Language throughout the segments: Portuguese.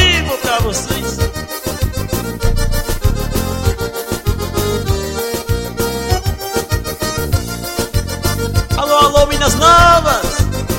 vivo pra vocês. Alô, alô, Minas Novas.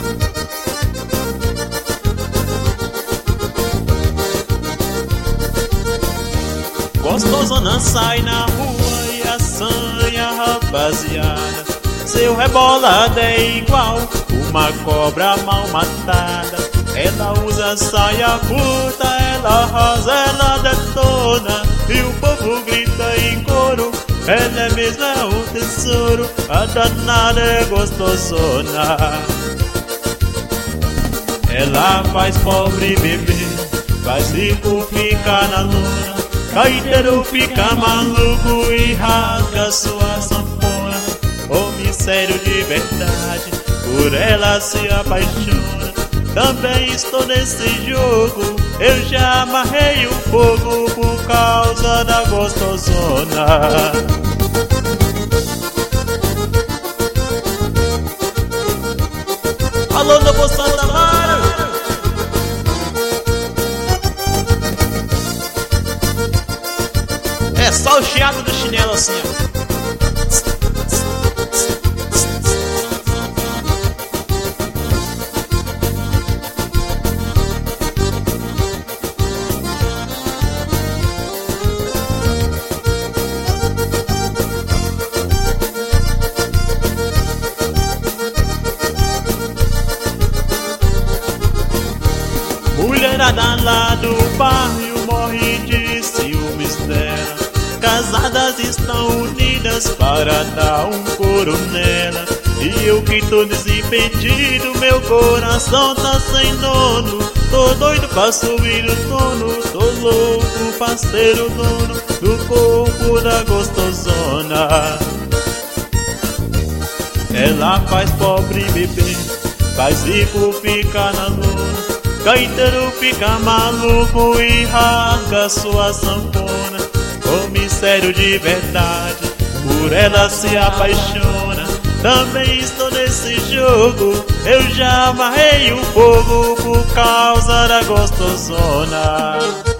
Gostosona sai na rua e assanha, rapaziada. Seu rebolado é igual uma cobra mal matada. Ela usa saia curta, ela rosa, ela detona, e o povo grita em coro. Ela é mesmo é um tesouro, a danada é gostosona. Ela faz pobre beber, faz rico ficar na lona. Gaiteiro fica maluco e rasga sua sanfona. Homem sério de verdade, por ela se apaixona. Também estou nesse jogo, eu já amarrei o fogo por causa da gostosona. Alô, Novo Santa Mara. É só o chiado do chinelo assim, ó. Mulherada lá do bairro morre de ciúmes dela. Casadas estão unidas para dar um coro nela. E eu que tô desimpedido, meu coração tá sem dono. Tô doido pra subir o tono, tô louco pra ser o dono do corpo da gostosona. Ela faz pobre beber, faz rico ficar na lona. Gaiteiro fica maluco e rasga sua sanfona. Homem sério de verdade, por ela se apaixona. Também estou nesse jogo, eu já amarrei o fogo por causa da gostosona.